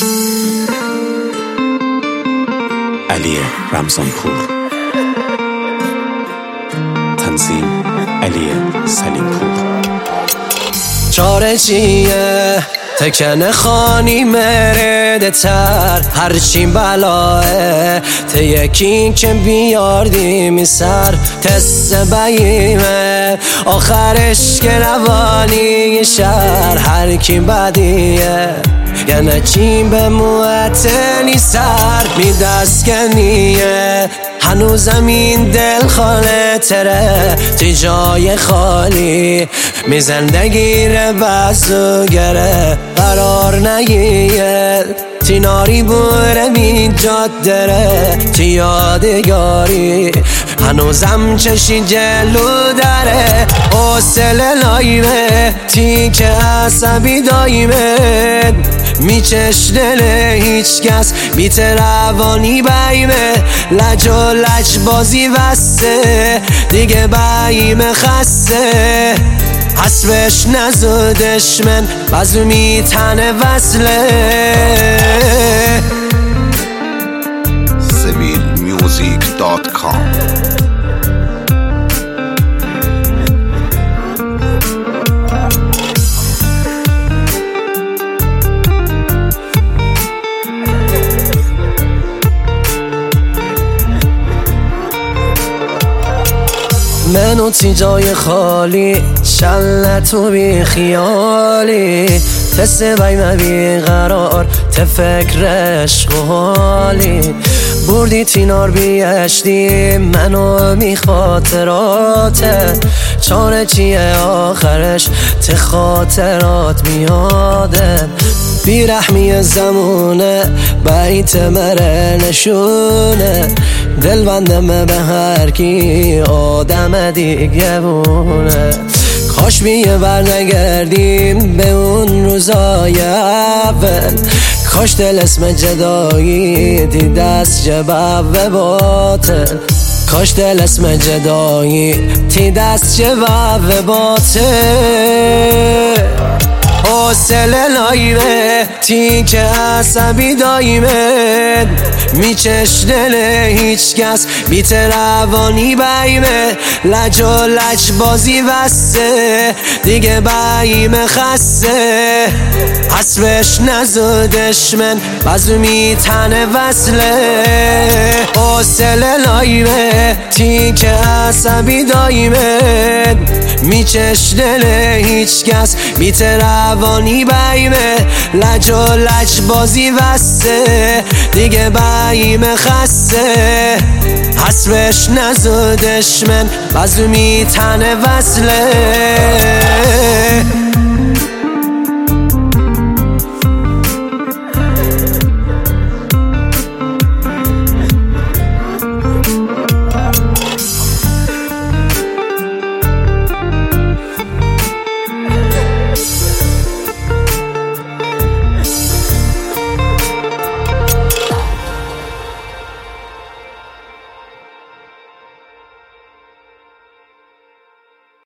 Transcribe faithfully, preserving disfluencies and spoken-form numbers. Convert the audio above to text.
علی رمضانپور، تنظیم علی سلیمپور. چاره چیه تکن خانی مرده تر، هرچی بلاه ته یکی که بیاردیم سر. تست بیمه آخرش که روانی شهر، هر کی بدیه یعنی چی به معطلی سر می دست کنیه. هنوزم این دل خاله تره تی جای خالی، می زندگی رو بزو گره قرار نگیه. تی ناری بوره می جاد دره تی یادگاری، هنوزم چشی جلو داره حوصله لایمه. تی که عصبی دایمه میچش دل هیچ کس بیت روانی بیمه. لج و لج بازی وسته دیگه بیمه خسته، حسبش نزو دشمن بزو میتنه وصله. سبیل میوزیک دات کام. منو تی جای خالی شلت و بی خیالی، تست بیمه بی قرار ته فکرش حالی. بردی تینار بیشتی منو می خاطراته، چاره چیه آخرش ته خاطرات میاده. بیرحمی زمونه بیت مره نشونه، دل بندم به هر کی آدم دیگه بونه. کاش بیه برنگردیم به اون روزای اول، کاش دل اسم جدایی دی دست جواب باطل. کاش دل اسم جدایی تی دست جواب باطل. حوصله لایمه تی که عصبی دایمه میچش دل هیچ کس بیت روانی بیمه. لج و لج بازی وسته دیگه بیمه خسته، حسبش نزو دشمن بزو میتنه وصله. حوصله لایمه تی که عصبی دایمه میچش دل هیچ کس بیت روانی بیمه. لج و لج بازی وسته دیگه بیمه خسته، حسبش نزو دشمن بزو میتنه وصله.